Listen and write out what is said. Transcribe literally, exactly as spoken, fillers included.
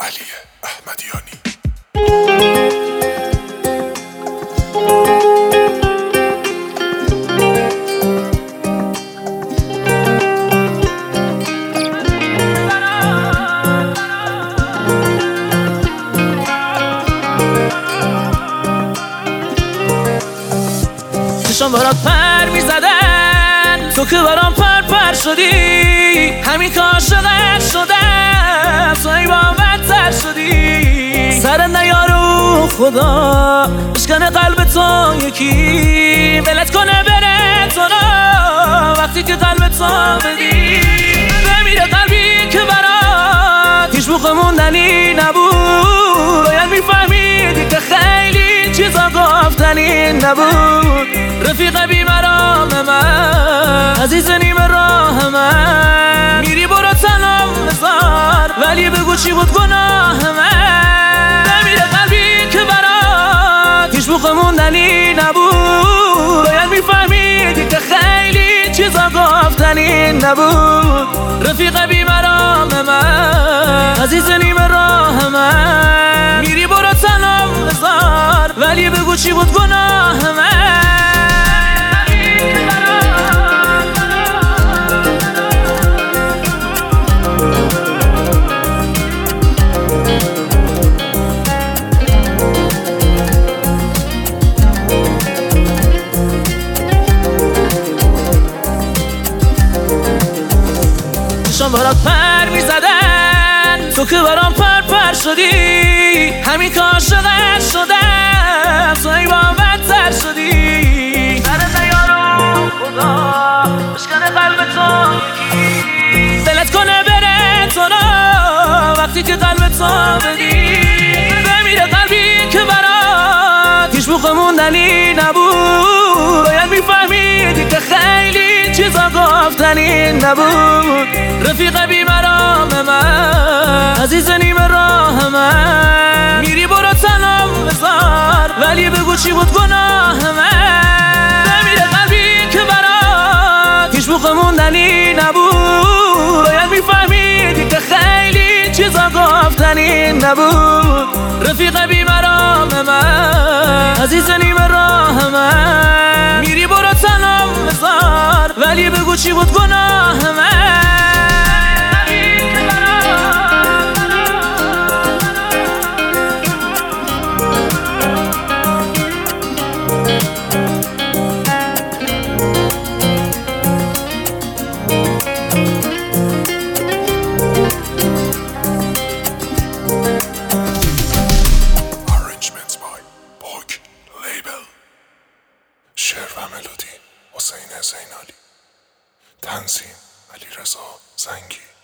علی احمدیانی. چشم برات پر میزدن، تو که برام پر پر شدی. همین که عاشقت شدم، تو ای با بدتر شدی. سرت نیارو خدا بشکنه قلب تو یکی، ولت کنه بره تو را وقتی که قلب تو بدی. بمیره قلبی که برات هیچ موقع موندنی نبود. باید میفهمیدی که خیلی چیزا گفتنی نبود. رفیق بیمرام من، عزیز نیم راه من، میری برو تنم بذار، ولی بگو چی بود گناه من. نمیره قلبی که برات هیچ موقع موندنی نبود. باید میفهمیدی که خیلی چیزا گفتنی نبود. رفیق بیمرام من، عزیز نیم راه من، میری برو تنم بذار، ولی بگو چی بود گناه من. چشم برات پر میزدن، تو که برام پر پر شدی. همین که عاشقت شدم، تو ای با بدتر شدی. سرت نیارو خدا بشکنه قلب تو یکی، ولت کنه بره تو را وقتی که قلب تو بدی. بمیره قلبی که برات هیچ موقع موندنی نبود. باید میفهمیدی که خیلی چیزا گفتنی نبود. رفیق بیمرام من، عزیز نیم راه من، میری برو تنم بذار، ولی بگو چی بود گناه من. بمیره قلبی که برات هیچ موقع موندنی نبود. باید میفهمیدی که خیلی چیزا گفتنی نبود. رفیق بیمرام من، عزیز نیم راه من، میری برو تنم بذار، ولی بگو چی بود گناه من. شعر و ملودی حسین زینالی، تنظیم علیرضا زنگی.